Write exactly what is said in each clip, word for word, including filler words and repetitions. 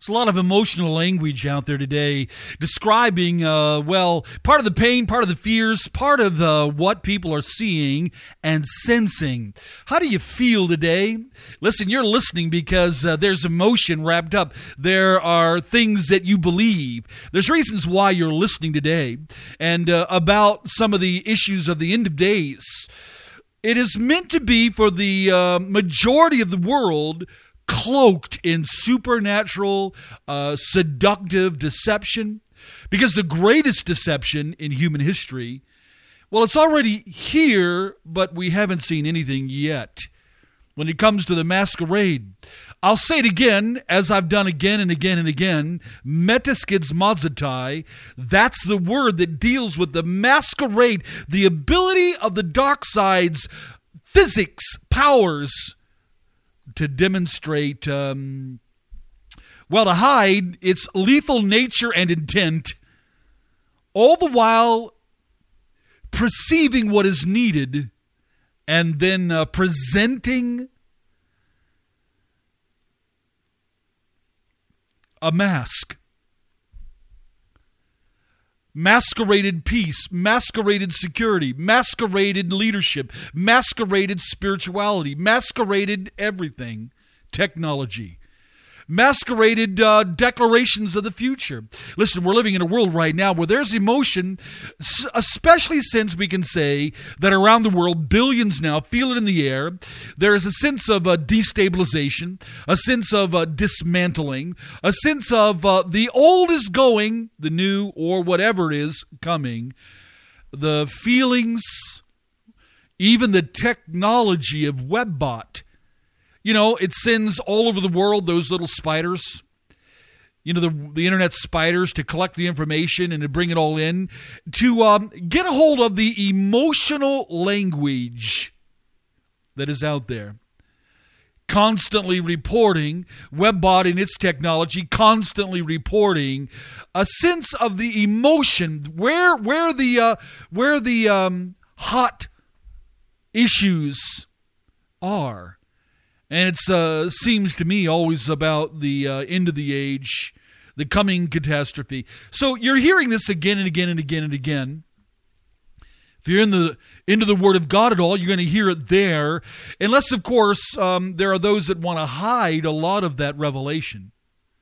a lot of emotional language out there today describing, uh, well, part of the pain, part of the fears, part of uh, what people are seeing and sensing. How do you feel today? Listen, you're listening because uh, there's emotion wrapped up. There are things that you believe. There's reasons why you're listening today. And uh, about some of the issues of the end of days. It is meant to be for the uh, majority of the world cloaked in supernatural, uh, seductive deception. Because the greatest deception in human history, well, it's already here, but we haven't seen anything yet. When it comes to the masquerade, I'll say it again, as I've done again and again and again, metaskizmazotai, that's the word that deals with the masquerade, the ability of the dark side's physics powers to demonstrate, um, well, to hide its lethal nature and intent, all the while perceiving what is needed and then uh, presenting a mask. Masqueraded peace, masqueraded security, masqueraded leadership, masqueraded spirituality, masqueraded everything, technology. Masqueraded uh, declarations of the future. Listen, we're living in a world right now where there's emotion, especially since we can say that around the world, billions now feel it in the air. There is a sense of uh, destabilization, a sense of uh, dismantling, a sense of uh, the old is going, the new or whatever is coming. The feelings, even the technology of WebBot. You know, it sends all over the world those little spiders, you know, the the internet spiders to collect the information and to bring it all in, to um, get a hold of the emotional language that is out there. Constantly reporting, WebBot and its technology, constantly reporting a sense of the emotion, where where the uh, where the um, hot issues are. And it uh, seems to me always about the uh, end of the age, the coming catastrophe. So you're hearing this again and again and again and again. If you're in the into the Word of God at all, you're going to hear it there. Unless, of course, um, there are those that want to hide a lot of that revelation.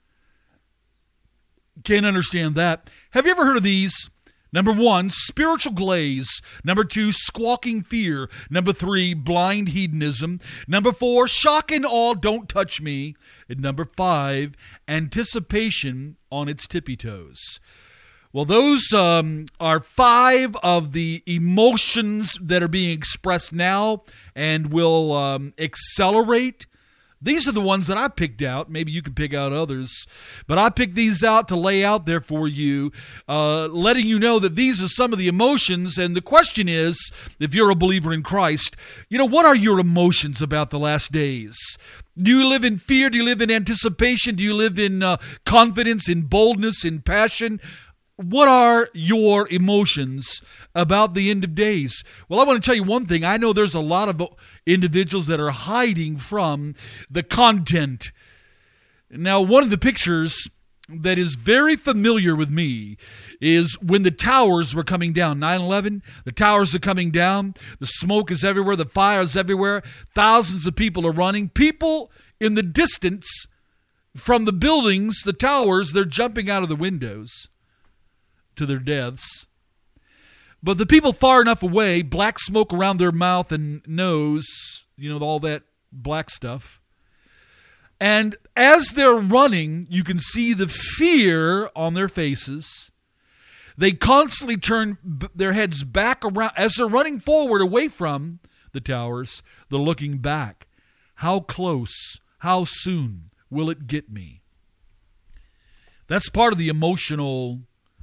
Can't understand that. Have you ever heard of these? Number one, spiritual glaze. Number two, squawking fear. Number three, blind hedonism. Number four, shock and awe, don't touch me. And number five, anticipation on its tippy toes. Well, those um, are five of the emotions that are being expressed now and will um, accelerate. These are the ones that I picked out. Maybe you can pick out others. But I picked these out to lay out there for you, uh, letting you know that these are some of the emotions. And the question is, if you're a believer in Christ, you know, what are your emotions about the last days? Do you live in fear? Do you live in anticipation? Do you live in uh, confidence, in boldness, in passion? What are your emotions about the end of days? Well, I want to tell you one thing. I know there's a lot of individuals that are hiding from the content. Now, one of the pictures that is very familiar with me is when the towers were coming down. nine eleven, the towers are coming down. The smoke is everywhere. The fire is everywhere. Thousands of people are running. People in the distance from the buildings, the towers, they're jumping out of the windows to their deaths. But the people far enough away, black smoke around their mouth and nose, you know, all that black stuff. And as they're running, you can see the fear on their faces. They constantly turn b- their heads back around. As they're running forward away from the towers, they're looking back. How close, how soon will it get me? That's part of the emotional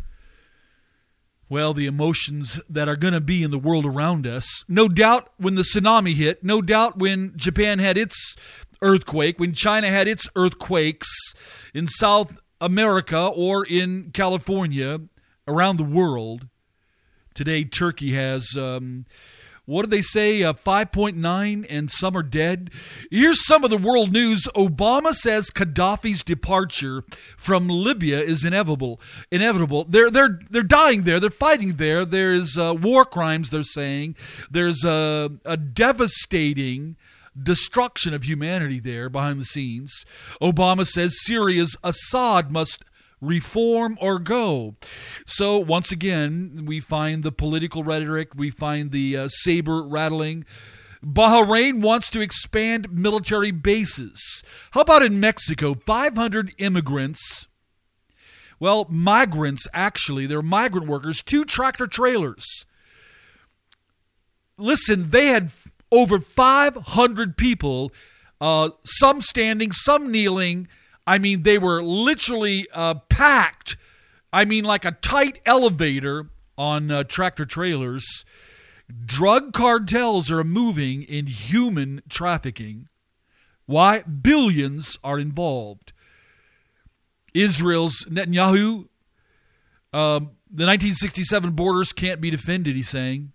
Well, the emotions that are going to be in the world around us. No doubt when the tsunami hit, no doubt when Japan had its earthquake, when China had its earthquakes in South America or in California, around the world. Today, Turkey has, um, What did they say? Uh, five point nine, and some are dead. Here's some of the world news. Obama says Gaddafi's departure from Libya is inevitable. Inevitable. They're they're they're dying there. They're fighting there. There's uh, war crimes. They're saying there's a, a devastating destruction of humanity there behind the scenes. Obama says Syria's Assad must reform or go. So once again, we find the political rhetoric, we find the uh, saber rattling. Bahrain wants to expand military bases. How about in Mexico? five hundred immigrants, well, migrants actually, they're migrant workers, two tractor trailers. Listen, they had over five hundred people, uh, some standing, some kneeling. I mean, they were literally uh, packed. I mean, like a tight elevator on uh, tractor trailers. Drug cartels are moving in human trafficking. Why? Billions are involved. Israel's Netanyahu, um, the nineteen sixty-seven borders can't be defended, he's saying.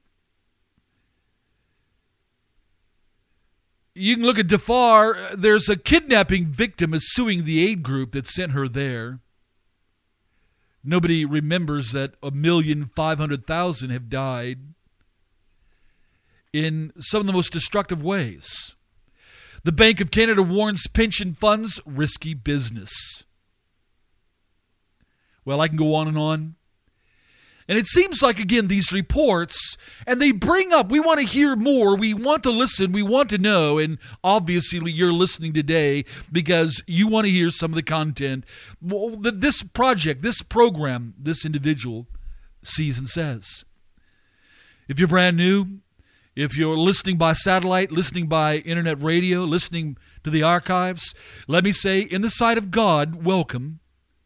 You can look at Darfur. There's a kidnapping victim is suing the aid group that sent her there. Nobody remembers that a million five hundred thousand have died in some of the most destructive ways. The Bank of Canada warns pension funds risky business. Well, I can go on and on. And it seems like, again, these reports, and they bring up, we want to hear more, we want to listen, we want to know, and obviously you're listening today because you want to hear some of the content that this project, this program, this individual sees and says. If you're brand new, if you're listening by satellite, listening by internet radio, listening to the archives, let me say, in the sight of God, welcome.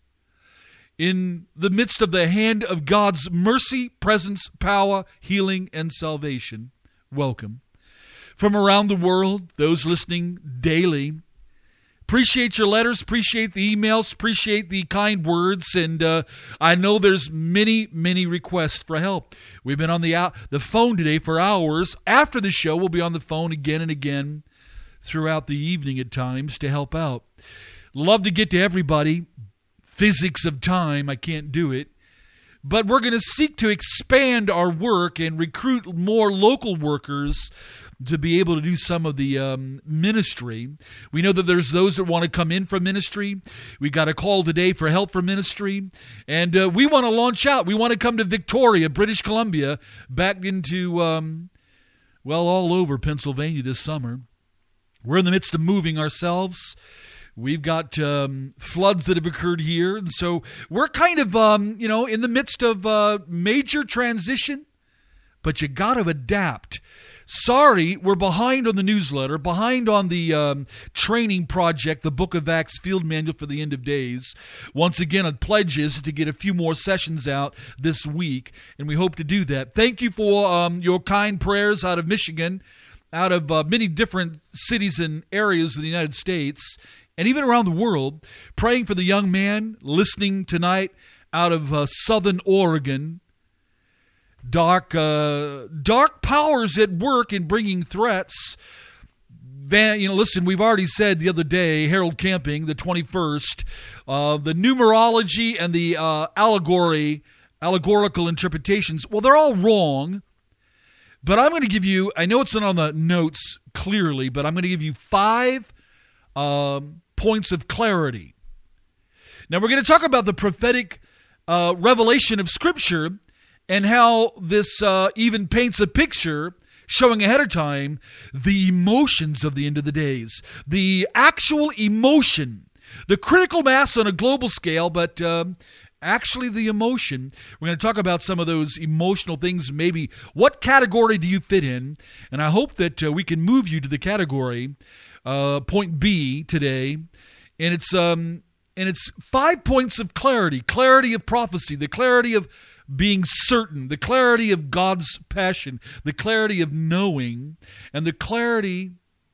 In the midst of the hand of God's mercy, presence, power, healing, and salvation, welcome. From around the world, those listening daily, appreciate your letters, appreciate the emails, appreciate the kind words, and uh, I know there's many, many requests for help. We've been on the out, the phone today for hours. After the show, we'll be on the phone again and again throughout the evening at times to help out. Love to get to everybody. Physics of time, I can't do it. But we're going to seek to expand our work and recruit more local workers to be able to do some of the um, ministry. We know that there's those that want to come in for ministry. We got a call today for help for ministry. And uh, we want to launch out. We want to come to Victoria, British Columbia, back into, um, well, all over Pennsylvania this summer. We're in the midst of moving ourselves. We've got um, floods that have occurred here, and so we're kind of, um, you know, in the midst of uh, major transition, but you got to adapt. Sorry, we're behind on the newsletter, behind on the um, training project, the Book of Acts Field Manual for the End of Days. Once again, a pledge is to get a few more sessions out this week, and we hope to do that. Thank you for um, your kind prayers out of Michigan, out of uh, many different cities and areas of the United States, and even around the world, praying for the young man listening tonight out of uh, southern Oregon. Dark, uh, dark powers at work in bringing threats. Van, you know, listen, we've already said the other day, Harold Camping, the twenty-first, uh, the numerology and the uh, allegory, allegorical interpretations, well, they're all wrong. But I'm going to give you, I know it's not on the notes clearly, but I'm going to give you five um, points of clarity. Now, we're going to talk about the prophetic uh, revelation of Scripture and how this uh, even paints a picture showing ahead of time the emotions of the end of the days, the actual emotion, the critical mass on a global scale, but um, actually the emotion. We're going to talk about some of those emotional things, maybe what category do you fit in, and I hope that uh, we can move you to the category Uh, point B today, and it's um, and it's five points of clarity, clarity of prophecy, the clarity of being certain, the clarity of God's passion, the clarity of knowing, and the clarity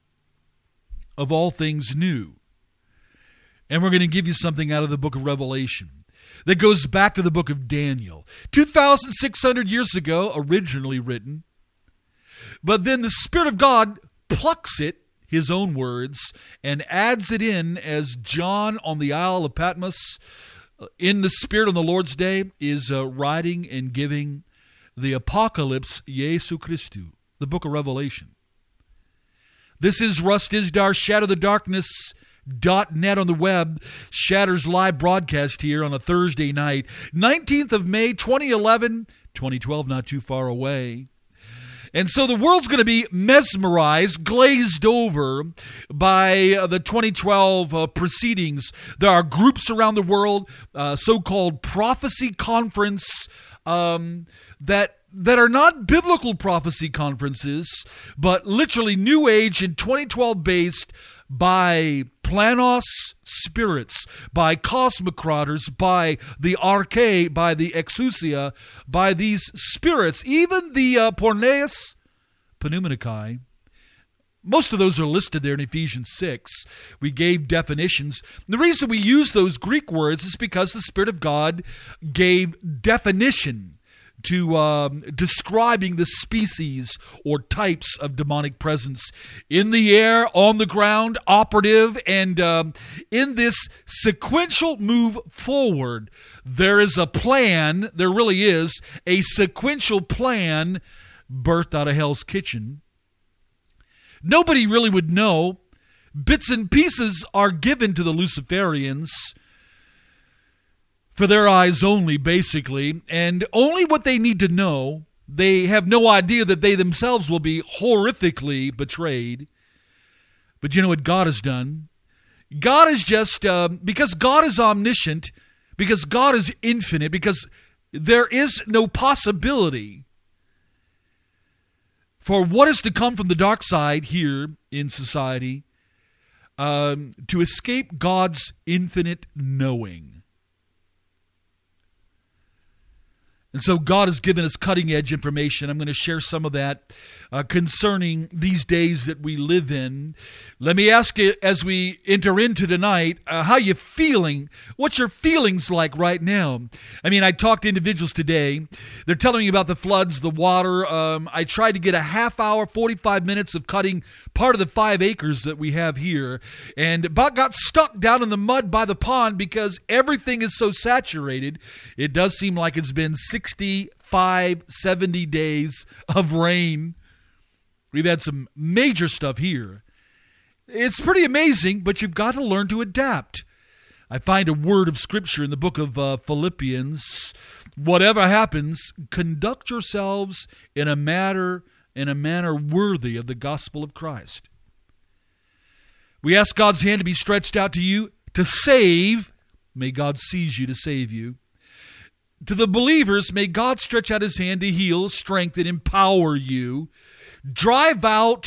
of all things new. And we're going to give you something out of the book of Revelation that goes back to the book of Daniel, two thousand six hundred years ago, originally written. But then the Spirit of God plucks it, his own words, and adds it in as John on the Isle of Patmos, in the Spirit on the Lord's day, is uh, writing and giving the Apocalypse Jesu Christu, the book of Revelation. This is Russ Dizdar, Shatter the Darkness dot net on the web. Shatter's live broadcast here on a Thursday night, nineteenth of May, twenty eleven, twenty twelve, not too far away. And so the world's going to be mesmerized, glazed over by uh, the twenty twelve uh, proceedings. There are groups around the world, uh, so-called prophecy conference, um, that that are not biblical prophecy conferences, but literally New Age and twenty twelve based by Planos spirits, by Cosmocrators, by the Arche, by the Exousia, by these spirits, even the uh, Porneus Pneumaticae. Most of those are listed there in Ephesians six. We gave definitions. The reason we use those Greek words is because the Spirit of God gave definition to um, describing the species or types of demonic presence in the air, on the ground, operative, and um, in this sequential move forward, there is a plan, there really is, a sequential plan birthed out of Hell's Kitchen. Nobody really would know. Bits and pieces are given to the Luciferians for their eyes only, basically, and only what they need to know. They have no idea that they themselves will be horrifically betrayed. But you know what God has done? God is just, uh, because God is omniscient, because God is infinite, because there is no possibility for what is to come from the dark side here in society um, to escape God's infinite knowing. And so God has given us cutting-edge information. I'm going to share some of that uh, concerning these days that we live in. Let me ask you, as we enter into tonight, uh, how you feeling? What's your feelings like right now? I mean, I talked to individuals today. They're telling me about the floods, the water. Um, I tried to get a half hour, forty-five minutes of cutting part of the five acres that we have here, and about got stuck down in the mud by the pond because everything is so saturated. It does seem like it's been sixty-five, seventy days of rain. We've had some major stuff here. It's pretty amazing, but you've got to learn to adapt. I find a word of Scripture in the book of uh, Philippians. Whatever happens, conduct yourselves in a manner, in a manner worthy of the gospel of Christ. We ask God's hand to be stretched out to you to save. May God seize you to save you. To the believers, may God stretch out his hand to heal, strengthen, empower you. Drive out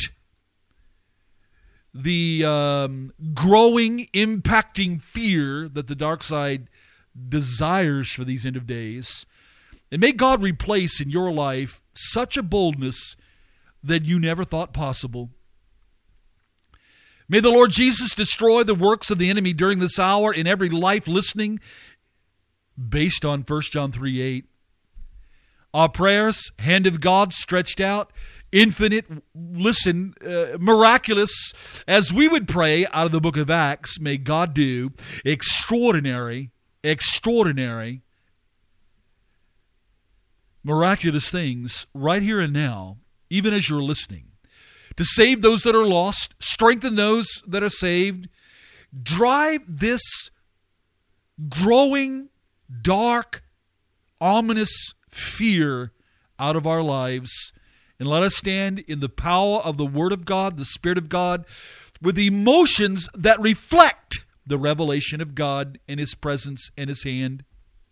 the um, growing, impacting fear that the dark side desires for these end of days. And may God replace in your life such a boldness that you never thought possible. May the Lord Jesus destroy the works of the enemy during this hour in every life listening, based on First John three eight. Our prayers, hand of God stretched out, infinite, listen, uh, miraculous, as we would pray out of the book of Acts, may God do extraordinary, extraordinary, miraculous things right here and now, even as you're listening, to save those that are lost, strengthen those that are saved, drive this growing, dark, ominous fear out of our lives, and let us stand in the power of the Word of God, the Spirit of God, with emotions that reflect the revelation of God and His presence and His hand.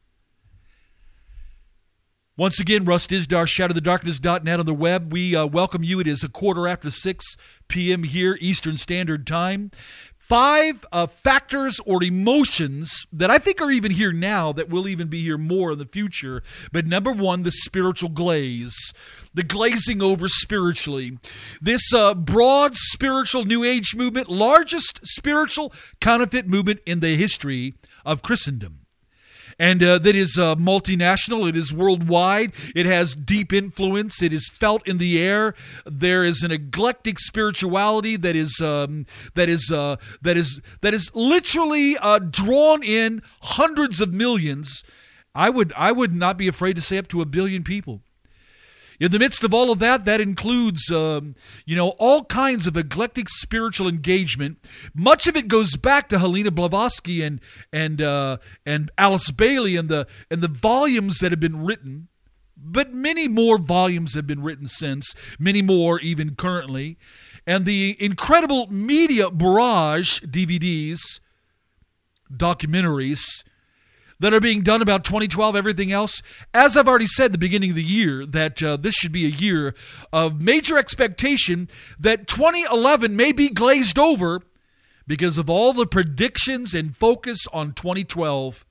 Once again, Russ Dizdar, shatter the darkness dot net on the web. We uh, welcome you. It is a quarter after six p.m. here, Eastern Standard Time. Five uh, factors or emotions that I think are even here now that will even be here more in the future. But number one, the spiritual glaze. The glazing over spiritually. This uh, broad spiritual New Age movement, largest spiritual counterfeit movement in the history of Christendom. and uh, that is uh, multinational. It is worldwide. It has deep influence. It is felt in the air. There is an eclectic spirituality that is um, that is uh, that is that is literally uh, drawn in hundreds of millions. I would I would not be afraid to say up to a billion people. In the midst of all of that, that includes, um, you know, all kinds of eclectic spiritual engagement. Much of it goes back to Helena Blavatsky and and uh, and Alice Bailey and the and the volumes that have been written. But many more volumes have been written since, many more even currently, and the incredible media barrage D V Ds, documentaries that are being done about twenty twelve, everything else. As I've already said at the beginning of the year, that uh, this should be a year of major expectation that twenty eleven may be glazed over because of all the predictions and focus on twenty twelve.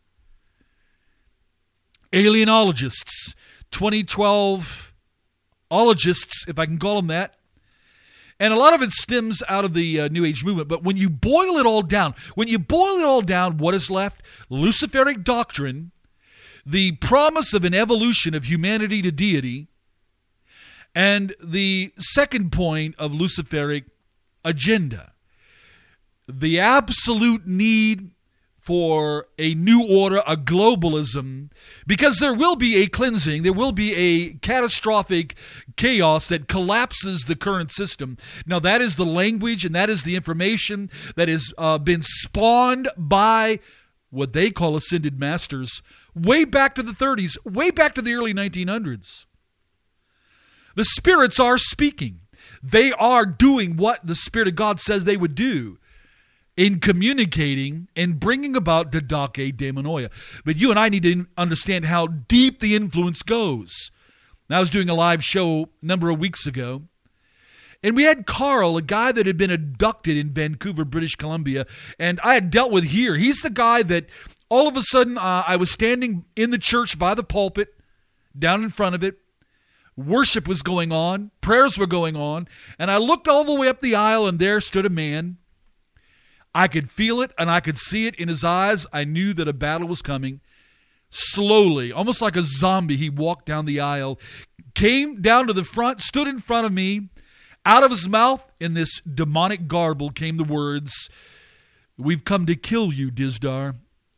Alienologists, twenty twelve ologists, if I can call them that. And a lot of it stems out of the uh, New Age movement. But when you boil it all down, when you boil it all down, what is left? Luciferic doctrine, the promise of an evolution of humanity to deity, and the second point of Luciferic agenda, the absolute need for a new order, a globalism, because there will be a cleansing, there will be a catastrophic chaos that collapses the current system. Now, that is the language and that is the information that has uh, been spawned by what they call ascended masters way back to the thirties, way back to the early nineteen hundreds. The spirits are speaking. They are doing what the Spirit of God says they would do in communicating and bringing about Didache Daimonoia. But you and I need to understand how deep the influence goes. I was doing a live show a number of weeks ago, and we had Carl, a guy that had been abducted in Vancouver, British Columbia, and I had dealt with here. He's the guy that all of a sudden uh, I was standing in the church by the pulpit, down in front of it. Worship was going on, prayers were going on, and I looked all the way up the aisle, and there stood a man. I could feel it, and I could see it in his eyes. I knew that a battle was coming. Slowly, almost like a zombie, he walked down the aisle, came down to the front, stood in front of me. Out of his mouth, in this demonic garble, came the words, "We've come to kill you, Dizdar."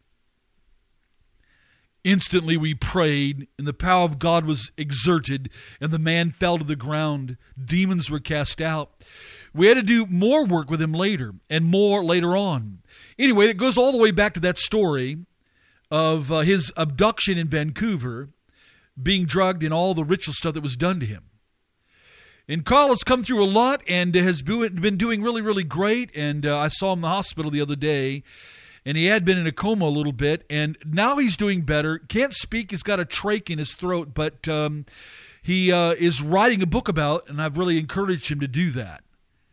Instantly we prayed, and the power of God was exerted, and the man fell to the ground. Demons were cast out. We had to do more work with him later, and more later on. Anyway, it goes all the way back to that story of uh, his abduction in Vancouver, being drugged, and all the ritual stuff that was done to him. And Carl has come through a lot, and has been doing really, really great, and uh, I saw him in the hospital the other day, and he had been in a coma a little bit, and now he's doing better. Can't speak, he's got a trach in his throat, but um, he uh, is writing a book about it, and I've really encouraged him to do that.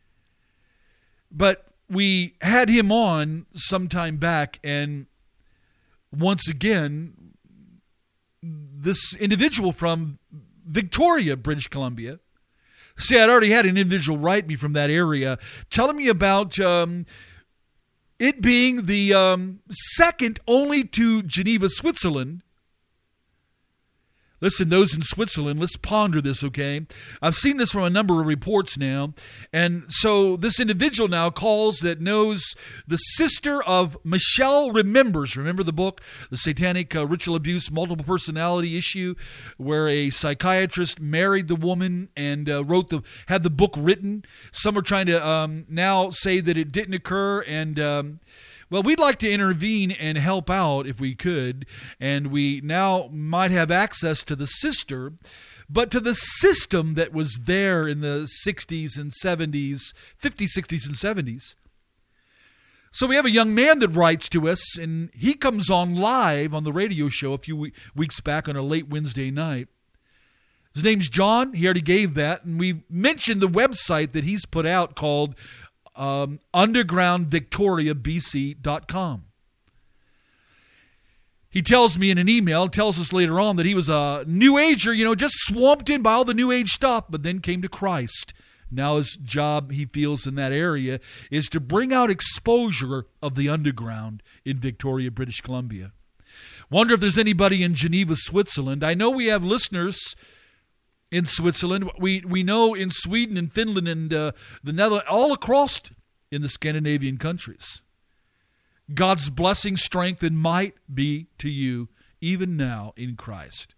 But we had him on some time back, and once again, this individual from Victoria, British Columbia. See, I'd already had an individual write me from that area telling me about um, it being the um, second only to Geneva, Switzerland. Listen, those in Switzerland, let's ponder this, okay? I've seen this from a number of reports now. And so this individual now calls that knows the sister of Michelle Remembers. Remember the book, The Satanic uh, Ritual Abuse, Multiple Personality Issue, where a psychiatrist married the woman and uh, wrote the had the book written. Some are trying to um, now say that it didn't occur, and Um, well, we'd like to intervene and help out if we could, and we now might have access to the sister, but to the system that was there in the sixties and seventies, fifties, sixties, and seventies. So we have a young man that writes to us, and he comes on live on the radio show a few weeks back on a late Wednesday night. His name's John. He already gave that, and we mentioned the website that he's put out called Um, underground victoria b c dot com. He tells me in an email, tells us later on that he was a New Ager, you know, just swamped in by all the New Age stuff, but then came to Christ. Now his job, he feels, in that area is to bring out exposure of the underground in Victoria, British Columbia. Wonder if there's anybody in Geneva, Switzerland. I know we have listeners in Switzerland. We we know in Sweden and Finland and uh, the Netherlands, all across in the Scandinavian countries. God's blessing, strength, and might be to you even now in Christ.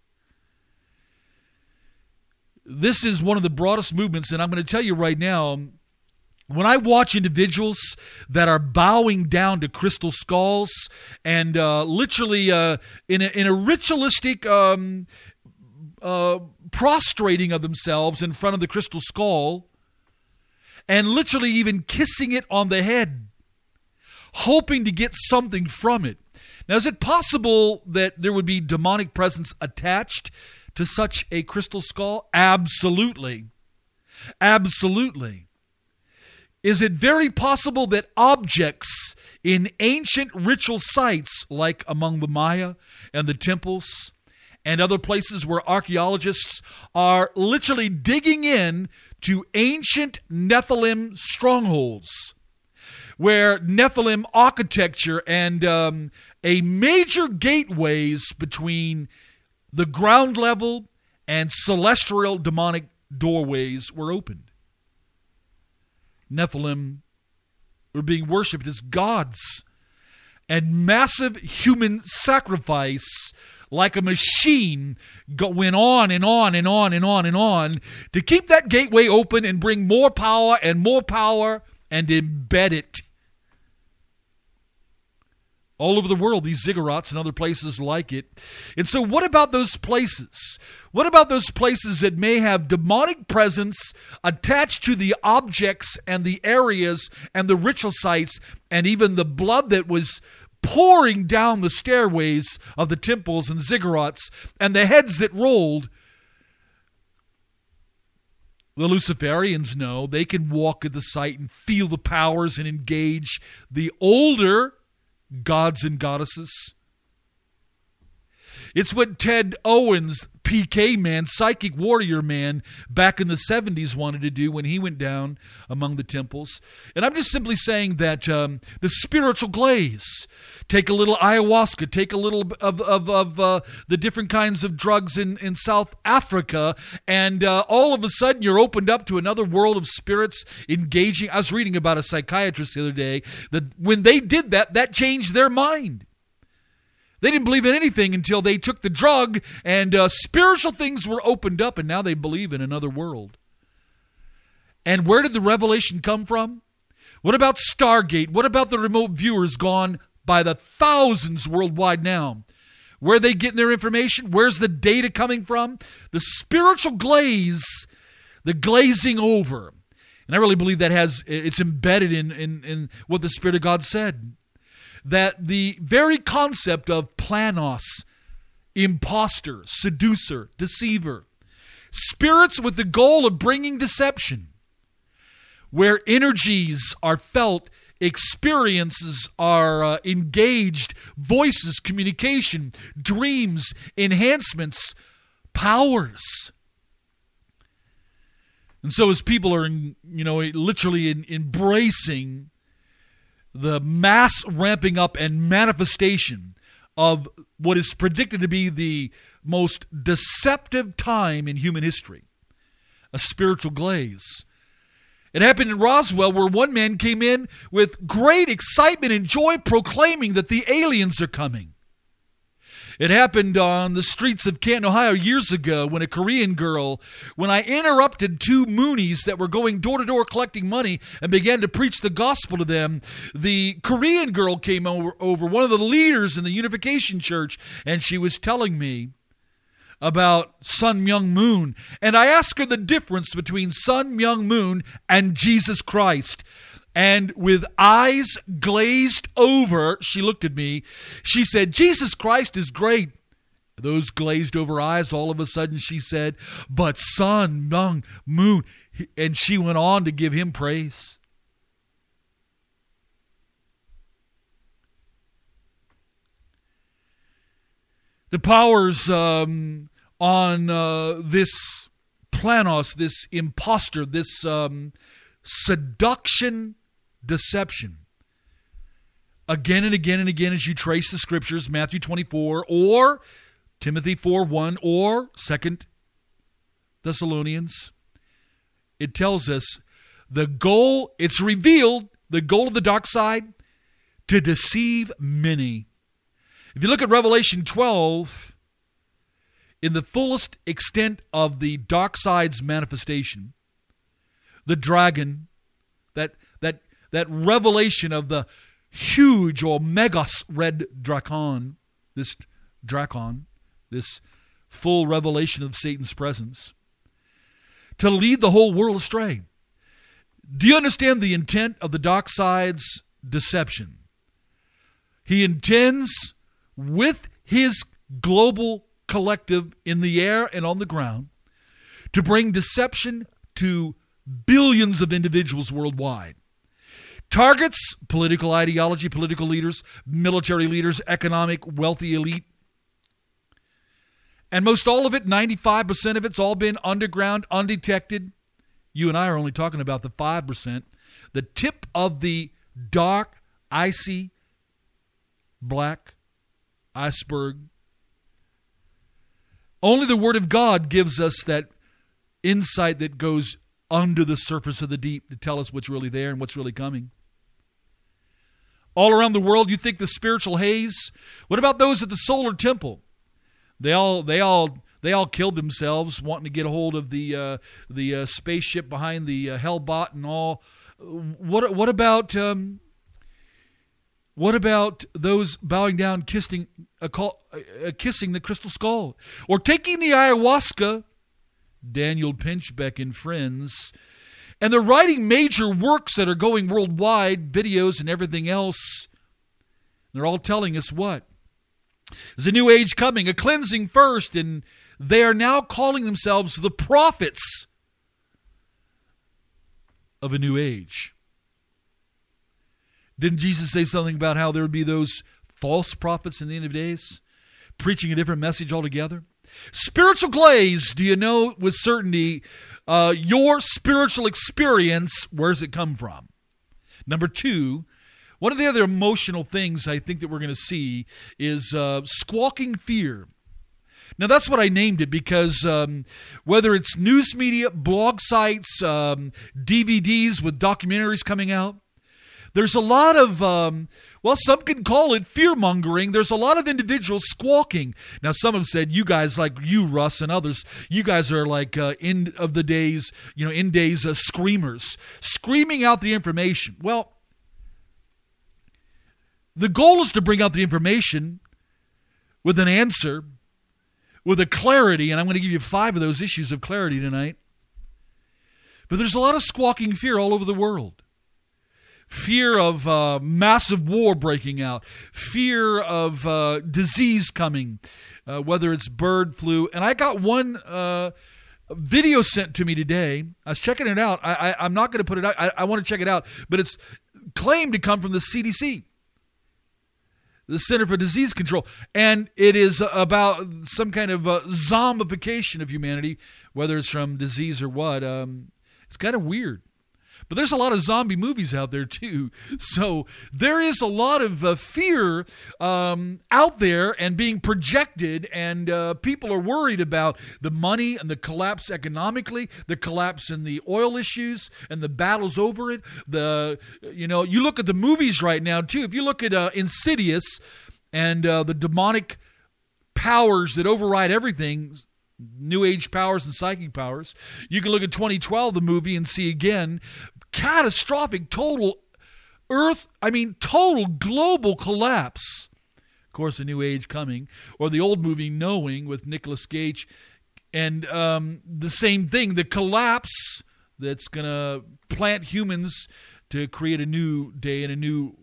This is one of the broadest movements, and I'm going to tell you right now, when I watch individuals that are bowing down to crystal skulls and uh, literally uh, in, a, in a ritualistic um, uh, prostrating of themselves in front of the crystal skull and literally even kissing it on the head, hoping to get something from it. Now, is it possible that there would be demonic presence attached to such a crystal skull? Absolutely. Absolutely. Is it very possible that objects in ancient ritual sites, like among the Maya and the temples and other places where archaeologists are literally digging in to ancient Nephilim strongholds, where Nephilim architecture and um, a major gateways between the ground level and celestial demonic doorways were opened? Nephilim were being worshipped as gods, and massive human sacrifice, like a machine, go, went on and on and on and on and on to keep that gateway open and bring more power and more power and embed it. All over the world, these ziggurats and other places like it. And so what about those places? What about those places that may have demonic presence attached to the objects and the areas and the ritual sites and even the blood that was pouring down the stairways of the temples and ziggurats and the heads that rolled? The Luciferians know they can walk at the site and feel the powers and engage the older gods and goddesses. It's what Ted Owens, P K man, psychic warrior man, back in the seventies wanted to do when he went down among the temples. And I'm just simply saying that um, the spiritual glaze, take a little ayahuasca, take a little of, of, of uh, the different kinds of drugs in, in South Africa, and uh, all of a sudden you're opened up to another world of spirits engaging. I was reading about a psychiatrist the other day that when they did that, that changed their mind. They didn't believe in anything until they took the drug, and uh, spiritual things were opened up, and now they believe in another world. And where did the revelation come from? What about Stargate? What about the remote viewers gone by the thousands worldwide now? Where are they getting their information? Where's the data coming from? The spiritual glaze, the glazing over. And I really believe that has it's embedded in, in, in what the Spirit of God said. That the very concept of planos, imposter, seducer, deceiver, spirits with the goal of bringing deception, where energies are felt, experiences are uh, engaged, voices, communication, dreams, enhancements, powers. And so as people are, in, you know, literally in, embracing the mass ramping up and manifestation of what is predicted to be the most deceptive time in human history, a spiritual glaze. It happened in Roswell, where one man came in with great excitement and joy proclaiming that the aliens are coming. It happened on the streets of Canton, Ohio years ago when a Korean girl, when I interrupted two Moonies that were going door to door collecting money and began to preach the gospel to them, the Korean girl came over, over, one of the leaders in the Unification Church, and she was telling me about Sun Myung Moon. And I asked her the difference between Sun Myung Moon and Jesus Christ. And with eyes glazed over, she looked at me. She said, Jesus Christ is great. Those glazed over eyes, all of a sudden she said, but Sun Myung Moon. And she went on to give him praise. The powers um, on uh, this planos, this imposter, this um, seduction, deception again and again and again as you trace the scriptures, Matthew twenty-four or Timothy four one or Second Thessalonians, it tells us the goal, it's revealed, the goal of the dark side, to deceive many. If you look at Revelation twelve, in the fullest extent of the dark side's manifestation, the dragon, that that that revelation of the huge or megas red dracon, this dracon, this full revelation of Satan's presence, to lead the whole world astray. Do you understand the intent of the dark side's deception? He intends, with his global collective in the air and on the ground, to bring deception to billions of individuals worldwide. Targets political ideology, political leaders, military leaders, economic, wealthy elite. And most all of it, ninety-five percent of it's all been underground, undetected. You and I are only talking about the five percent. The tip of the dark, icy, black iceberg. Only the Word of God gives us that insight that goes under the surface of the deep to tell us what's really there and what's really coming. All around the world, you think the spiritual haze? What about those at the solar temple? They all, they all, they all killed themselves wanting to get a hold of the uh, the uh, spaceship behind the uh, Hellbot and all. What what about um, what about those bowing down, kissing uh, call, uh, kissing the crystal skull, or taking the ayahuasca? Daniel Pinchbeck and friends, and they're writing major works that are going worldwide, videos and everything else. They're all telling us what? There's a new age coming, a cleansing first, and they are now calling themselves the prophets of a new age. Didn't Jesus say something about how there would be those false prophets in the end of days, preaching a different message altogether? Spiritual glaze, do you know with certainty uh, your spiritual experience, where does it come from? Number two, one of the other emotional things I think that we're going to see is uh, squawking fear. Now, that's what I named it because um, whether it's news media, blog sites, um, D V Ds with documentaries coming out, there's a lot of, um, well, some can call it fear-mongering. There's a lot of individuals squawking. Now, some have said, you guys like you, Russ, and others, you guys are like uh, end of the days, you know, in days uh, screamers, screaming out the information. Well, the goal is to bring out the information with an answer, with a clarity, and I'm going to give you five of those issues of clarity tonight. But there's a lot of squawking fear all over the world. Fear of uh, massive war breaking out. Fear of uh, disease coming, uh, whether it's bird flu. And I got one uh, video sent to me today. I was checking it out. I, I, I'm not going to put it out. I, I want to check it out. But it's claimed to come from the C D C, the Center for Disease Control. And it is about some kind of uh, zombification of humanity, whether it's from disease or what. Um, it's kind of weird. But there's a lot of zombie movies out there, too. So there is a lot of uh, fear um, out there and being projected, and uh, people are worried about the money and the collapse economically, the collapse in the oil issues and the battles over it. The you know, you look at the movies right now, too. If you look at uh, Insidious and uh, the demonic powers that override everything, New Age powers and psychic powers, you can look at twenty twelve, the movie, and see again catastrophic, total earth, I mean, total global collapse. Of course, the New Age coming, or the old movie Knowing with Nicolas Cage, and um, the same thing, the collapse that's going to plant humans to create a new day and a new,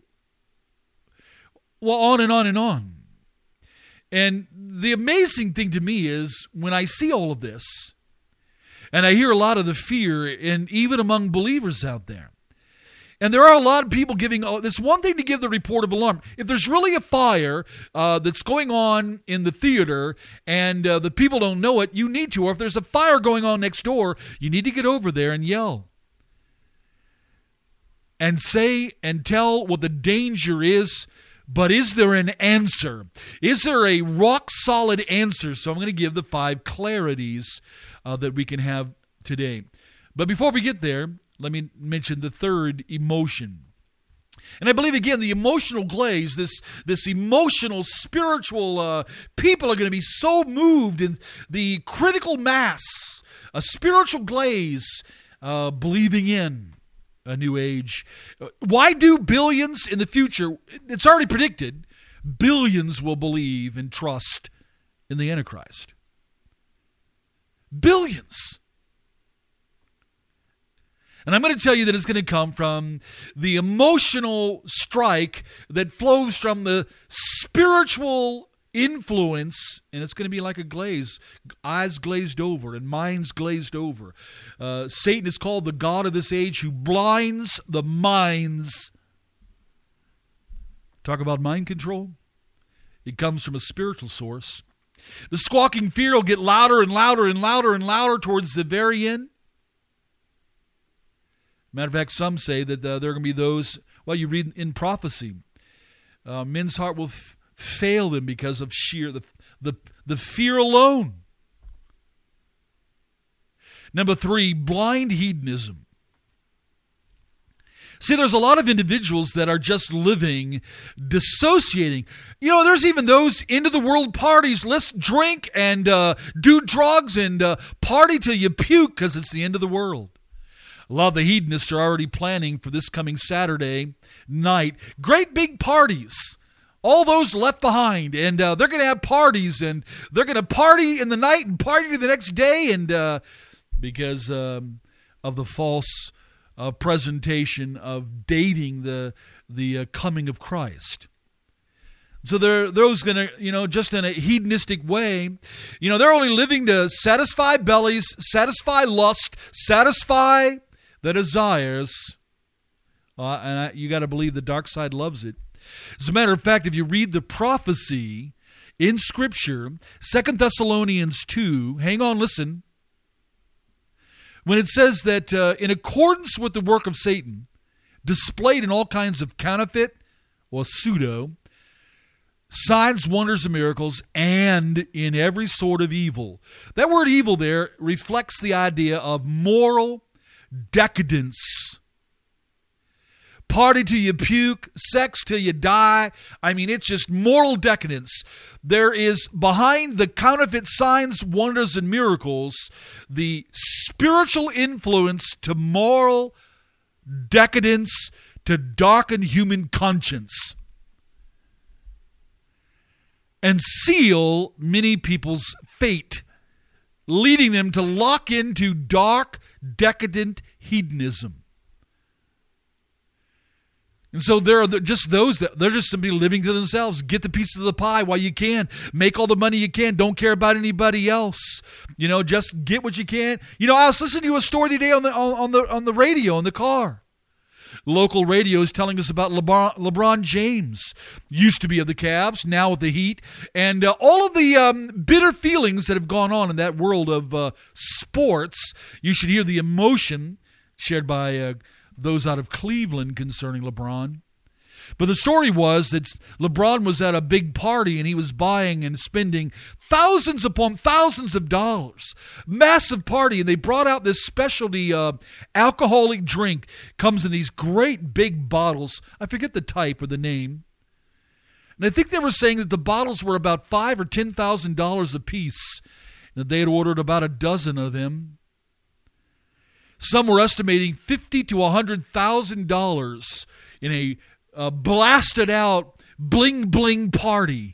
well, on and on and on. And the amazing thing to me is when I see all of this, and I hear a lot of the fear, and even among believers out there, and there are a lot of people giving, oh, it's one thing to give the report of alarm. If there's really a fire uh, that's going on in the theater and uh, the people don't know it, you need to. Or if there's a fire going on next door, you need to get over there and yell. And say and tell what the danger is But is there an answer? Is there a rock-solid answer? So I'm going to give the five clarities uh, that we can have today. But before we get there, let me mention the third emotion. And I believe, again, the emotional glaze, this, this emotional, spiritual, uh, people are going to be so moved in the critical mass, a spiritual glaze, uh, believing in a new age. Why do billions in the future, it's already predicted, billions will believe and trust in the Antichrist? Billions. And I'm going to tell you that it's going to come from the emotional strike that flows from the spiritual influence, and it's going to be like a glaze, eyes glazed over and minds glazed over. Uh, Satan is called the god of this age who blinds the minds. Talk about mind control. It comes from a spiritual source. The squawking fear will get louder and louder and louder and louder towards the very end. Matter of fact, some say that uh, there are going to be those, well, you read in prophecy, uh, men's heart will f- fail them because of sheer, the, the, the fear alone. Number three, blind hedonism. See, there's a lot of individuals that are just living, dissociating. You know, there's even those end-of-the-world parties. Let's drink and uh, do drugs and uh, party till you puke because it's the end of the world. A lot of the hedonists are already planning for this coming Saturday night. Great big parties. All those left behind. And uh, they're going to have parties. And they're going to party in the night and party the next day. And uh, because um, of the false uh, presentation of dating the, the uh, coming of Christ. So they're those going to, you know, just in a hedonistic way, you know, they're only living to satisfy bellies, satisfy lust, satisfy the desires, uh, and I, you got to believe the dark side loves it. As a matter of fact, if you read the prophecy in Scripture, Second Thessalonians two, hang on, listen. When it says that uh, in accordance with the work of Satan, displayed in all kinds of counterfeit or pseudo, signs, wonders, and miracles, and in every sort of evil. That word evil there reflects the idea of moral decadence. Party till you puke, sex till you die. I mean, it's just moral decadence. There is behind the counterfeit signs, wonders, and miracles, the spiritual influence to moral decadence, to darken human conscience, and seal many people's fate, leading them to lock into dark, decadent hedonism. And so there are just those that they're just simply living to themselves. Get the piece of the pie while you can. Make all the money you can. Don't care about anybody else. You know, just get what you can. You know, I was listening to a story today on the on the on the radio in the car. Local radio is telling us about LeBron, LeBron James. Used to be of the Cavs, now with the Heat. And uh, all of the um, bitter feelings that have gone on in that world of uh, sports. You should hear the emotion shared by uh, those out of Cleveland concerning LeBron. But the story was that LeBron was at a big party and he was buying and spending thousands upon thousands of dollars. Massive party. And they brought out this specialty uh, alcoholic drink. Comes in these great big bottles. I forget the type or the name. And I think they were saying that the bottles were about five or ten thousand dollars a piece. And that they had ordered about a dozen of them. Some were estimating fifty to a hundred thousand dollars in a Uh, blasted out bling bling party.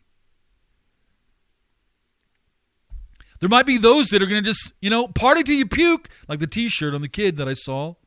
There might be those that are going to just, you know, party till you puke, like the t-shirt on the kid that I saw.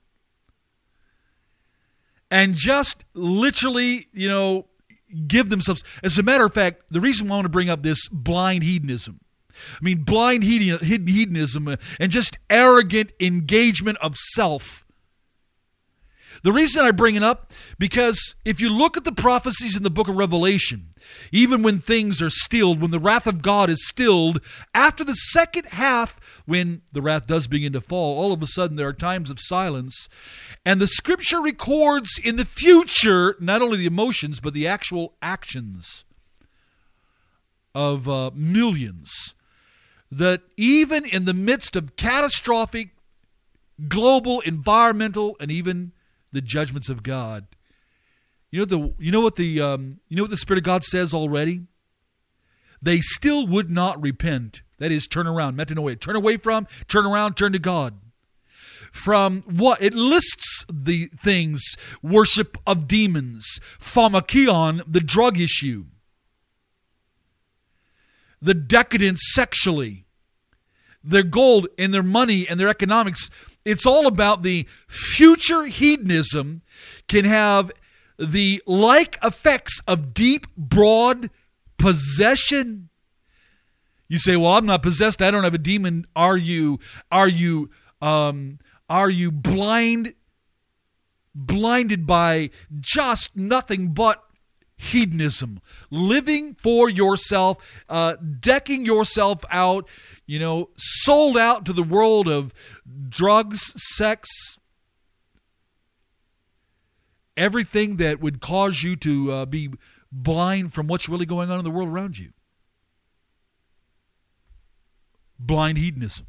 And just literally, you know, give themselves. As a matter of fact, the reason why I want to bring up this blind hedonism. I mean, blind hedonism and just arrogant engagement of self. The reason I bring it up, because if you look at the prophecies in the book of Revelation, even when things are stilled, when the wrath of God is stilled, after the second half, when the wrath does begin to fall, all of a sudden there are times of silence. And the Scripture records in the future, not only the emotions, but the actual actions of uh, millions, that even in the midst of catastrophic global, environmental, and even the judgments of God, you know the you know what the um, you know what the Spirit of God says already? They still would not repent. That is, turn around, metanoia, turn away from, turn around, turn to God. From what? It lists the things: worship of demons, pharmakion, the drug issue, the decadence sexually, their gold and their money and their economics. It's all about the future hedonism can have the like effects of deep, broad possession. You say, well, I'm not possessed. I don't have a demon. Are you, are you, um, are you blind, blinded by just nothing but hedonism, living for yourself, uh, decking yourself out, you know, sold out to the world of drugs, sex, everything that would cause you to uh, be blind from what's really going on in the world around you. Blind hedonism.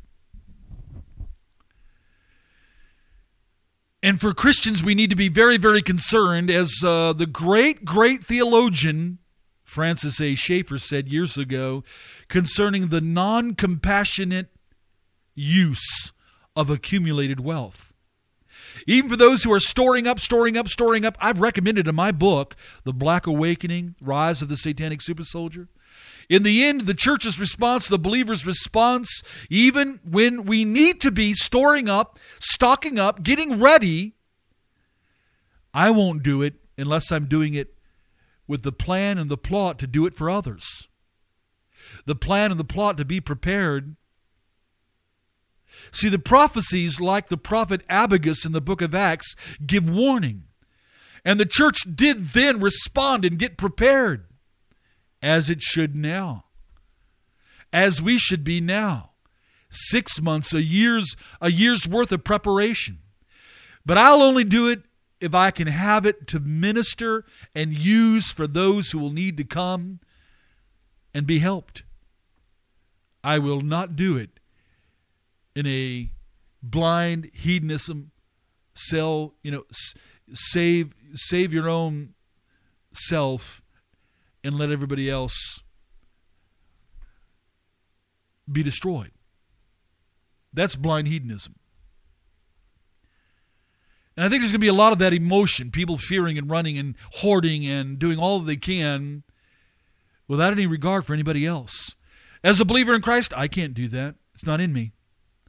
And for Christians, we need to be very, very concerned, as uh, the great, great theologian Francis A. Schaeffer said years ago, concerning the non-compassionate use of accumulated wealth. Even for those who are storing up, storing up, storing up, I've recommended in my book, The Black Awakening, Rise of the Satanic Super Soldier. In the end, the church's response, the believer's response, even when we need to be storing up, stocking up, getting ready, I won't do it unless I'm doing it with the plan and the plot to do it for others. The plan and the plot to be prepared. See, the prophecies, like the prophet Abagus in the book of Acts, give warning. And the church did then respond and get prepared, as it should now, as we should be now. Six months, a year's, a year's worth of preparation. But I'll only do it if I can have it to minister and use for those who will need to come and be helped. I will not do it in a blind hedonism, sell, you know, save, save your own self and let everybody else be destroyed. That's blind hedonism. And I think there's going to be a lot of that emotion, people fearing and running and hoarding and doing all that they can without any regard for anybody else. As a believer in Christ, I can't do that. It's not in me.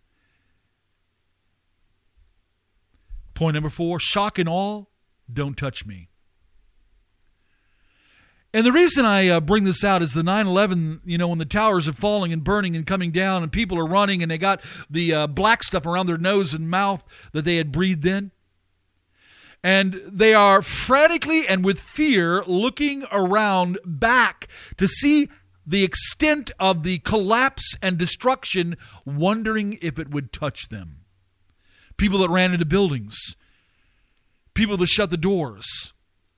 Point number four, shock and awe, don't touch me. And the reason I uh, bring this out is the nine eleven, you know, when the towers are falling and burning and coming down and people are running and they got the uh, black stuff around their nose and mouth that they had breathed in. And they are frantically and with fear looking around back to see the extent of the collapse and destruction, wondering if it would touch them. People that ran into buildings. People that shut the doors.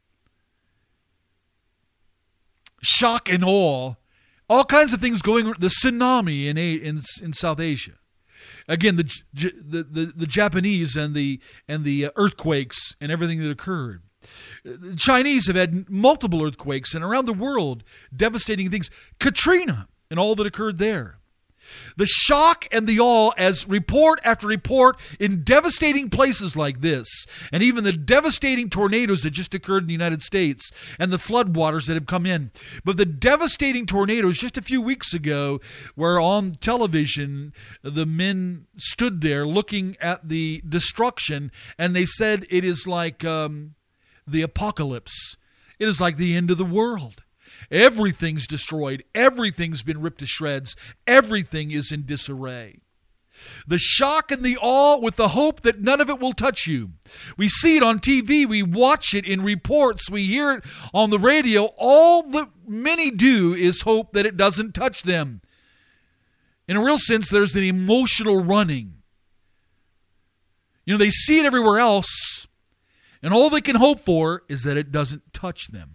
Shock and awe. All kinds of things going on. The tsunami in, in, in South Asia. Again, the, the the the Japanese and the and the earthquakes and everything that occurred. The Chinese have had multiple earthquakes and around the world, devastating things. Katrina and all that occurred there. The shock and the awe as report after report in devastating places like this, and even the devastating tornadoes that just occurred in the United States and the floodwaters that have come in. But the devastating tornadoes just a few weeks ago, where on television the men stood there looking at the destruction, and they said it is like um, the apocalypse. It is like the end of the world. Everything's destroyed. Everything's been ripped to shreds. Everything is in disarray. The shock and the awe with the hope that none of it will touch you. We see it on T V. We watch it in reports. We hear it on the radio. All the many do is hope that it doesn't touch them. In a real sense, there's an emotional running. You know, they see it everywhere else, and all they can hope for is that it doesn't touch them.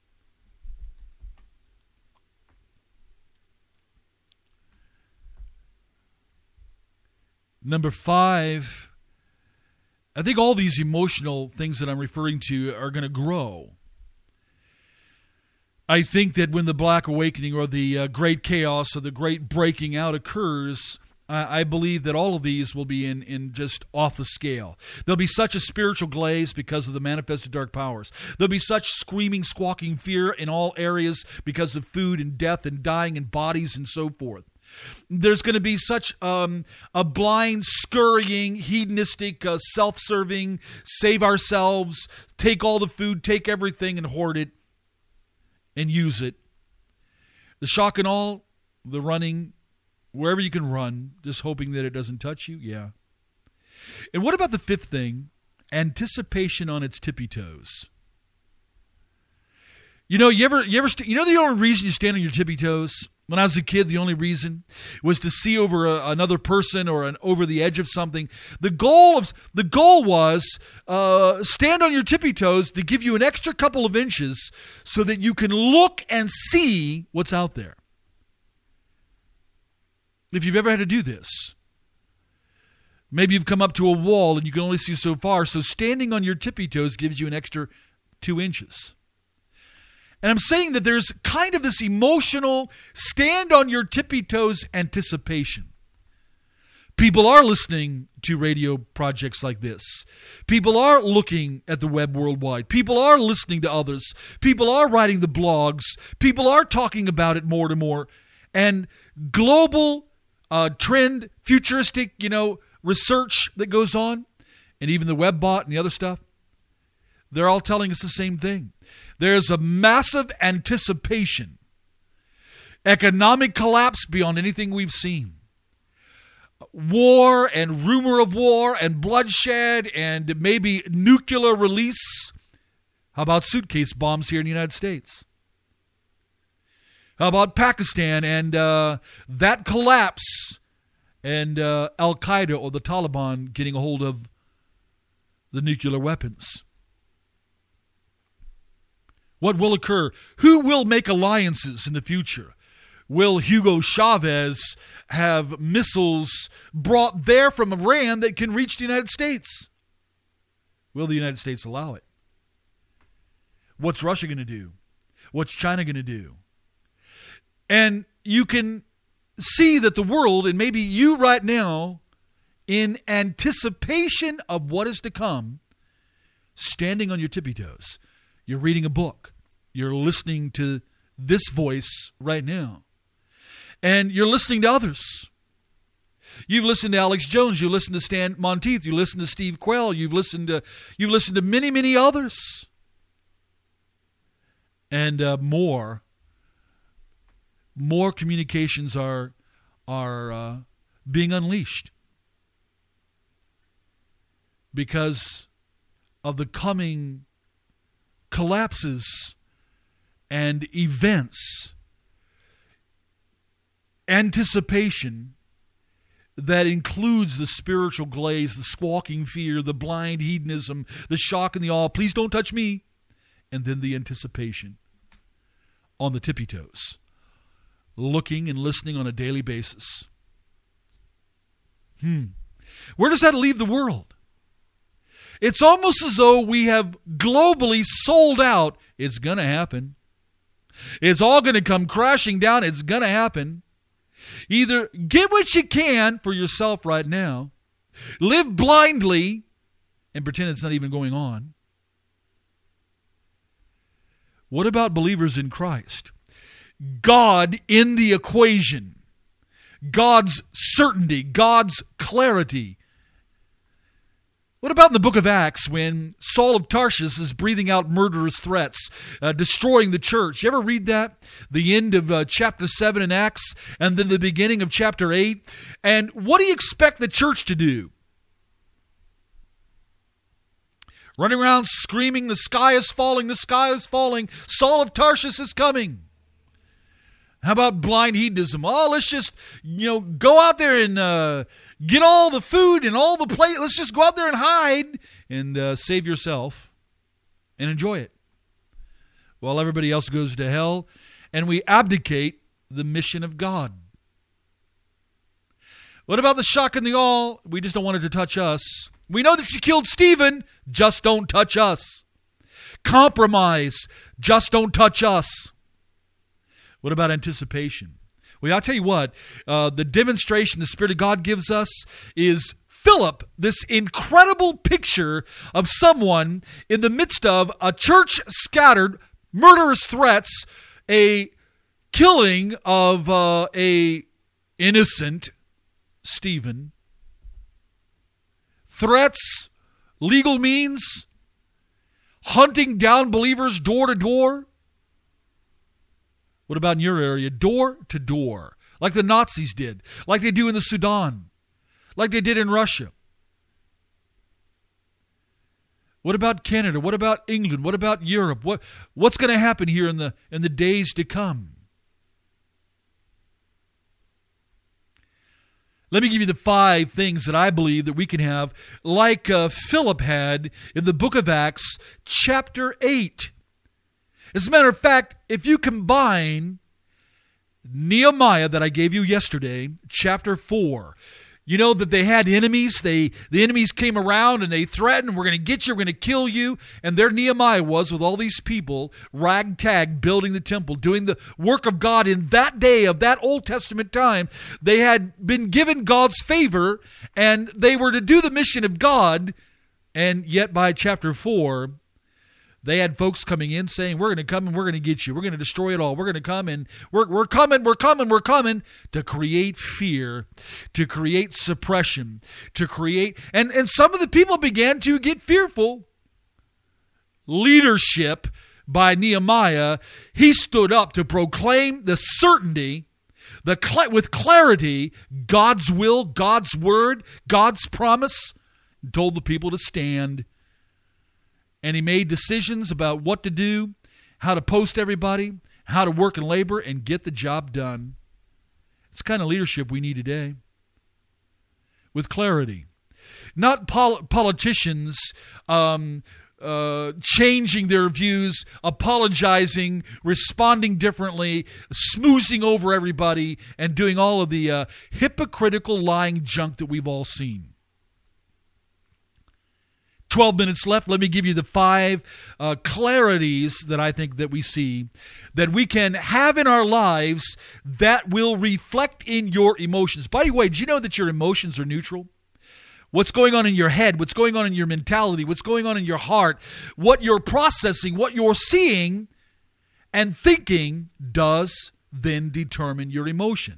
Number five, I think all these emotional things that I'm referring to are going to grow. I think that when the Black Awakening or the uh, Great Chaos or the Great Breaking Out occurs, I, I believe that all of these will be in, in just off the scale. There'll be such a spiritual glaze because of the manifested dark powers. There'll be such screaming, squawking fear in all areas because of food and death and dying and bodies and so forth. There's going to be such um, a blind, scurrying, hedonistic, uh, self-serving, save ourselves, take all the food, take everything and hoard it and use it. The shock and awe, the running, wherever you can run, just hoping that it doesn't touch you, yeah. And what about the fifth thing? Anticipation on its tippy toes. You know, you ever, you ever, st- you know the only reason you stand on your tippy toes? When I was a kid, the only reason was to see over a, another person or an, over the edge of something. The goal of the goal was uh, stand on your tippy toes to give you an extra couple of inches so that you can look and see what's out there. If you've ever had to do this, maybe you've come up to a wall and you can only see so far. So standing on your tippy toes gives you an extra two inches. And I'm saying that there's kind of this emotional stand on your tippy toes anticipation. People are listening to radio projects like this. People are looking at the web worldwide. People are listening to others. People are writing the blogs. People are talking about it more and more. And global uh, trend, futuristic, you know, research that goes on, and even the web bot and the other stuff, they're all telling us the same thing. There's a massive anticipation. Economic collapse beyond anything we've seen. War and rumor of war and bloodshed and maybe nuclear release. How about suitcase bombs here in the United States? How about Pakistan and uh, that collapse and uh, Al-Qaeda or the Taliban getting a hold of the nuclear weapons? What will occur? Who will make alliances in the future? Will Hugo Chavez have missiles brought there from Iran that can reach the United States? Will the United States allow it? What's Russia going to do? What's China going to do? And you can see that the world, and maybe you right now, in anticipation of what is to come, standing on your tippy toes. You're reading a book. You're listening to this voice right now. And you're listening to others. You've listened to Alex Jones. You listened to Stan Monteith. You listened to Steve Quayle. You've listened to you've listened to many, many others. And uh, more, more communications are, are uh, being unleashed because of the coming collapses and events, anticipation that includes the spiritual glaze, the squawking fear, the blind hedonism, the shock and the awe, please don't touch me, and then the anticipation on the tippy toes, looking and listening on a daily basis. Hmm. Where does that leave the world? It's almost as though we have globally sold out. It's going to happen. It's all going to come crashing down. It's going to happen. Either get what you can for yourself right now, live blindly, and pretend it's not even going on. What about believers in Christ? God in the equation. God's certainty. God's clarity. What about in the book of Acts when Saul of Tarsus is breathing out murderous threats, uh, destroying the church? You ever read that? The end of uh, chapter seven in Acts and then the beginning of chapter eight. And what do you expect the church to do? Running around screaming, the sky is falling, the sky is falling. Saul of Tarsus is coming. How about blind hedonism? Oh, let's just, you know, go out there and uh, get all the food and all the plate. Let's just go out there and hide and uh, save yourself and enjoy it, while everybody else goes to hell, and we abdicate the mission of God. What about the shock and the awe? We just don't want it to touch us. We know that you killed Stephen, just don't touch us. Compromise, just don't touch us. What about anticipation? Well, I'll tell you what, uh, the demonstration the Spirit of God gives us is Philip, this incredible picture of someone in the midst of a church scattered, murderous threats, a killing of uh, a innocent Stephen, threats, legal means, hunting down believers door to door. What about in your area? Door to door, like the Nazis did, like they do in the Sudan, like they did in Russia. What about Canada? What about England? What about Europe? What what's going to happen here in the in the days to come? Let me give you the five things that I believe that we can have, like uh, Philip had in the book of Acts, chapter eight. As a matter of fact, if you combine Nehemiah that I gave you yesterday, chapter four, you know that they had enemies. They the enemies came around and they threatened, we're going to get you, we're going to kill you. And there Nehemiah was with all these people, ragtag, building the temple, doing the work of God in that day of that Old Testament time. They had been given God's favor, and they were to do the mission of God. And yet by chapter four, they had folks coming in saying, we're going to come and we're going to get you. We're going to destroy it all. We're going to come and we're, we're coming, we're coming, we're coming to create fear, to create suppression, to create. And, and some of the people began to get fearful. Leadership by Nehemiah, he stood up to proclaim the certainty, the with clarity, God's will, God's word, God's promise, and told the people to stand. And he made decisions about what to do, how to post everybody, how to work and labor, and get the job done. It's the kind of leadership we need today. With clarity. Not pol- politicians um, uh, changing their views, apologizing, responding differently, smoozing over everybody, and doing all of the uh, hypocritical lying junk that we've all seen. twelve minutes left. Let me give you the five uh, clarities that I think that we see that we can have in our lives that will reflect in your emotions. By the way, did you know that your emotions are neutral? What's going on in your head, what's going on in your mentality, what's going on in your heart, what you're processing, what you're seeing and thinking does then determine your emotion.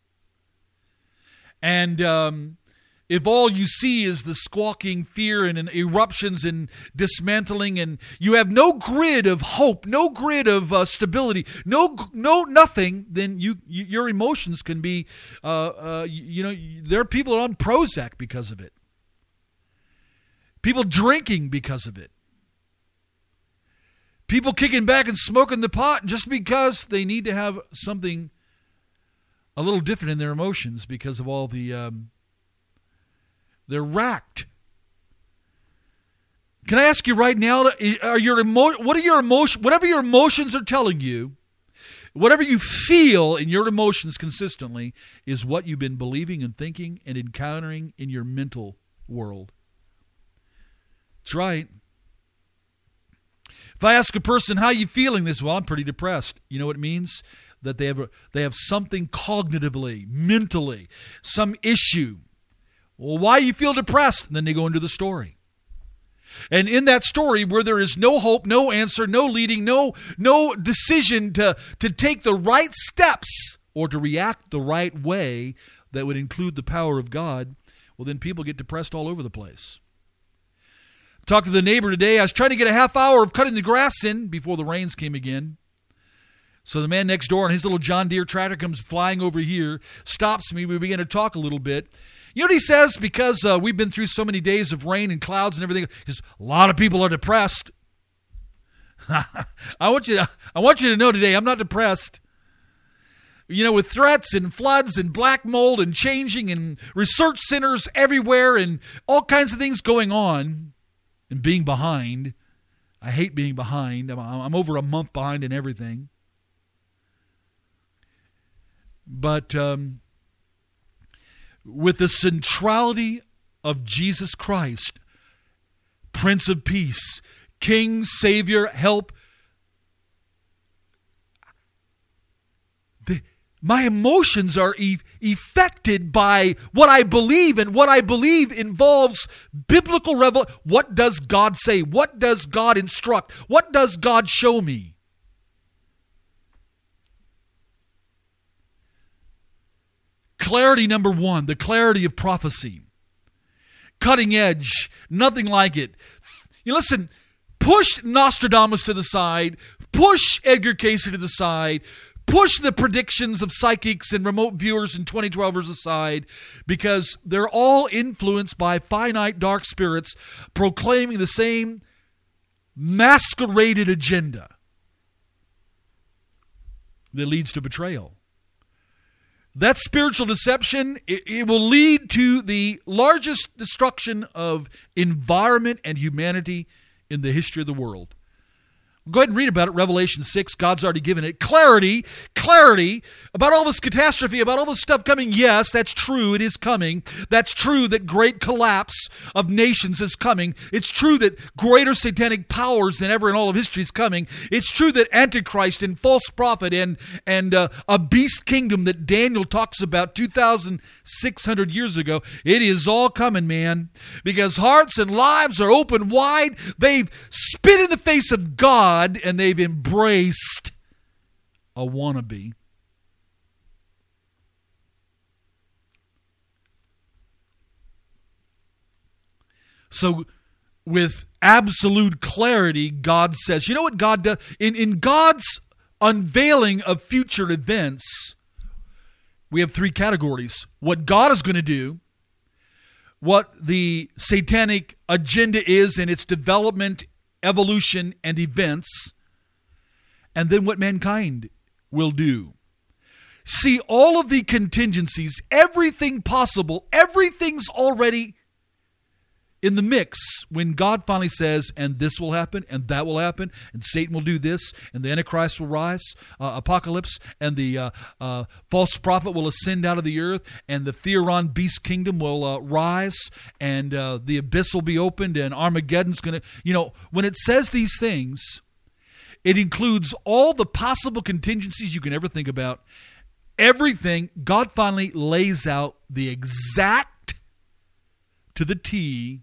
And um if all you see is the squawking fear and, and eruptions and dismantling, and you have no grid of hope, no grid of uh, stability, no, no, nothing, then you, you your emotions can be, uh, uh, you, you know, there are people on Prozac because of it. People drinking because of it. People kicking back and smoking the pot just because they need to have something a little different in their emotions because of all the... Um, They're racked. Can I ask you right now, are your emo- what are your emotion, whatever your emotions are telling you, whatever you feel in your emotions consistently is what you've been believing and thinking and encountering in your mental world. That's right. If I ask a person, how are you feeling this? Well, I'm pretty depressed. You know what it means? That they have a, they have something cognitively, mentally, some issue. Well, why you feel depressed? And then they go into the story. And in that story where there is no hope, no answer, no leading, no, no decision to, to take the right steps or to react the right way that would include the power of God, well, then people get depressed all over the place. Talked to the neighbor today. I was trying to get a half hour of cutting the grass in before the rains came again. So the man next door on his little John Deere tractor comes flying over here, stops me. We begin to talk a little bit. You know what he says? Because uh, we've been through so many days of rain and clouds and everything. He says, a lot of people are depressed. I want you to, I want you to know today, I'm not depressed. you know, with threats and floods and black mold and changing and research centers everywhere and all kinds of things going on and being behind. I hate being behind. I'm, I'm over a month behind in everything. But um, with the centrality of Jesus Christ, Prince of Peace, King, Savior, help, the, my emotions are e- affected by what I believe, and what I believe involves biblical revelation. What does God say? What does God instruct? What does God show me? Clarity number one, the clarity of prophecy. Cutting edge, nothing like it. You listen, push Nostradamus to the side, push Edgar Cayce to the side, push the predictions of psychics and remote viewers and twenty twelvers aside, because they're all influenced by finite dark spirits proclaiming the same masqueraded agenda that leads to betrayal. That spiritual deception, it, it will lead to the largest destruction of environment and humanity in the history of the world. Go ahead and read about it, Revelation six. God's already given it. Clarity, clarity about all this catastrophe, about all this stuff coming. Yes, that's true. It is coming. That's true that great collapse of nations is coming. It's true that greater satanic powers than ever in all of history is coming. It's true that Antichrist and false prophet and, and uh, a beast kingdom that Daniel talks about two thousand six hundred years ago, it is all coming, man. Because hearts and lives are open wide. They've spit in the face of God, and they've embraced a wannabe. So, with absolute clarity, God says, you know what God does? In, in God's unveiling of future events, we have three categories. What God is going to do, what the satanic agenda is in its development, evolution, and events, and then what mankind will do. See, all of the contingencies, everything possible, everything's already in the mix when God finally says, and this will happen, and that will happen, and Satan will do this, and the Antichrist will rise, uh, apocalypse, and the uh, uh, false prophet will ascend out of the earth, and the Theron beast kingdom will uh, rise, and uh, the abyss will be opened, and Armageddon's going to, you know, when it says these things, it includes all the possible contingencies you can ever think about. Everything, God finally lays out the exact, to the T,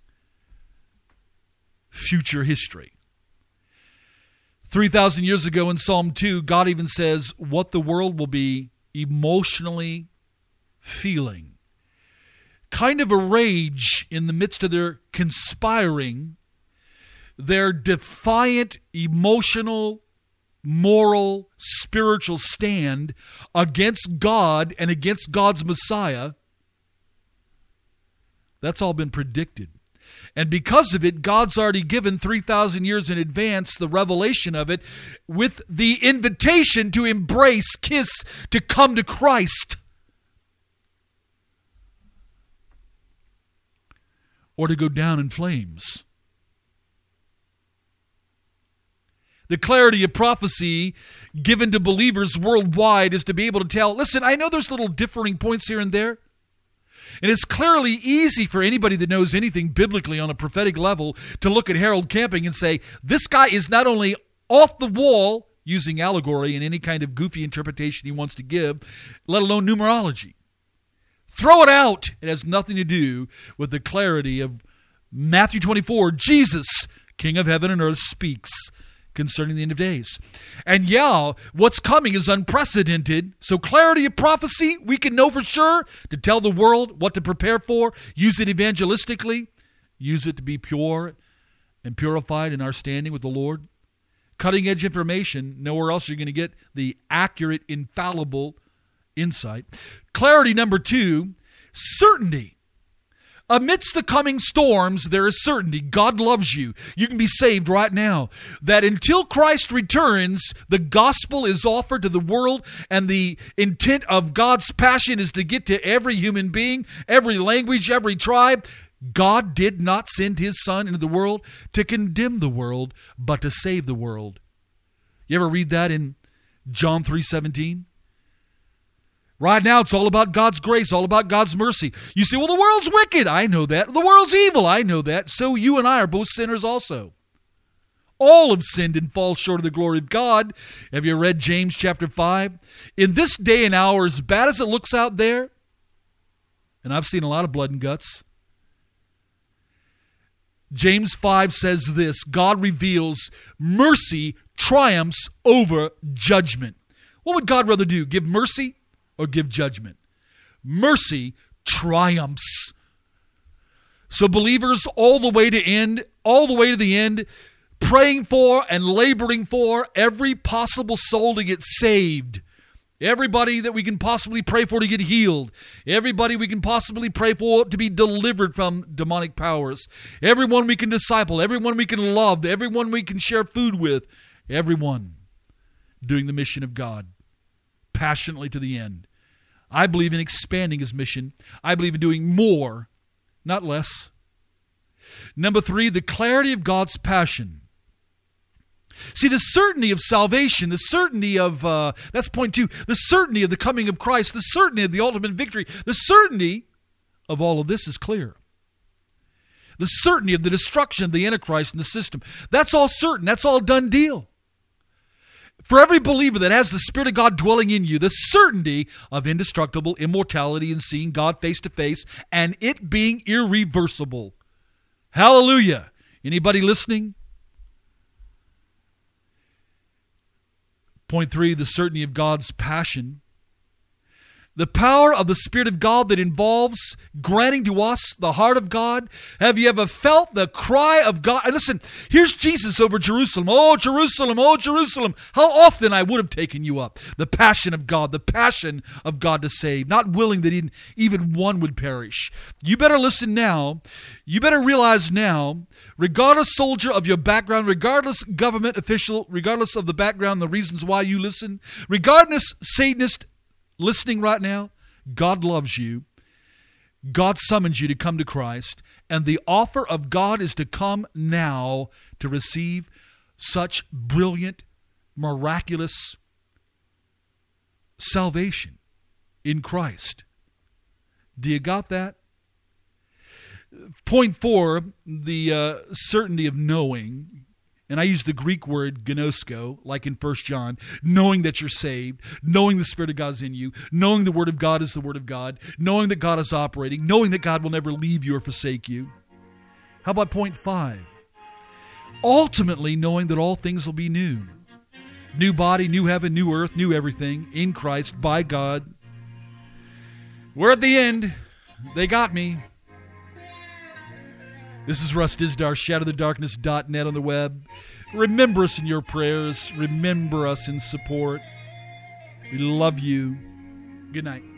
future history. three thousand years ago in Psalm two, God even says what the world will be emotionally feeling. Kind of a rage in the midst of their conspiring, their defiant, emotional, moral, spiritual stand against God and against God's Messiah. That's all been predicted. And because of it, God's already given three thousand years in advance the revelation of it with the invitation to embrace, kiss, to come to Christ. Or to go down in flames. The clarity of prophecy given to believers worldwide is to be able to tell, listen, I know there's little differing points here and there. And it's clearly easy for anybody that knows anything biblically on a prophetic level to look at Harold Camping and say, this guy is not only off the wall, using allegory and any kind of goofy interpretation he wants to give, let alone numerology. Throw it out. It has nothing to do with the clarity of Matthew twenty-four. Jesus, King of heaven and earth, speaks concerning the end of days. And yeah, what's coming is unprecedented. So clarity of prophecy, we can know for sure to tell the world what to prepare for. Use it evangelistically. Use it to be pure and purified in our standing with the Lord. Cutting edge information, nowhere else you're going to get the accurate, infallible insight. Clarity number two, certainty Amidst the coming storms, there is certainty. God loves you. You can be saved right now. That until Christ returns, the gospel is offered to the world, and the intent of God's passion is to get to every human being, every language, every tribe. God did not send his Son into the world to condemn the world, but to save the world. You ever read that in John three seventeen? Right now, it's all about God's grace, all about God's mercy. You say, well, the world's wicked. I know that. The world's evil. I know that. So you and I are both sinners also. All have sinned and fall short of the glory of God. Have you read James chapter five? In this day and hour, as bad as it looks out there, and I've seen a lot of blood and guts, James five says this: God reveals mercy triumphs over judgment. What would God rather do? Give mercy or give judgment? Mercy triumphs. So believers, all the way to end, all the way to the end, praying for and laboring for every possible soul to get saved. Everybody that we can possibly pray for to get healed. Everybody we can possibly pray for to be delivered from demonic powers. Everyone we can disciple. Everyone we can love. Everyone we can share food with. Everyone doing the mission of God passionately to the end. I believe in expanding his mission. I believe in doing more, not less. Number three, the clarity of God's passion. See, the certainty of salvation, the certainty of, uh, that's point two, the certainty of the coming of Christ, the certainty of the ultimate victory, the certainty of all of this is clear. The certainty of the destruction of the Antichrist and the system. That's all certain. That's all done deal. For every believer that has the Spirit of God dwelling in you, the certainty of indestructible immortality and seeing God face to face and it being irreversible. Hallelujah. Anybody listening? Point three, the certainty of God's passion. The power of the Spirit of God that involves granting to us the heart of God. Have you ever felt the cry of God? And listen, here's Jesus over Jerusalem. Oh, Jerusalem, oh, Jerusalem. How often I would have taken you up. The passion of God, the passion of God to save. Not willing that even one would perish. You better listen now. You better realize now, regardless, soldier, of your background, regardless, government official, regardless of the background, the reasons why you listen, regardless, Satanist, listening right now, God loves you. God summons you to come to Christ. And the offer of God is to come now to receive such brilliant, miraculous salvation in Christ. Do you got that? Point four, the uh, certainty of knowing. And I use the Greek word gnosko, like in First John, knowing that you're saved, knowing the Spirit of God's in you, knowing the Word of God is the Word of God, knowing that God is operating, knowing that God will never leave you or forsake you. How about point five? Ultimately, knowing that all things will be new. New body, new heaven, new earth, new everything, in Christ, by God. We're at the end. They got me. This is Russ Dizdar, shadow the darkness dot net on the web. Remember us in your prayers. Remember us in support. We love you. Good night.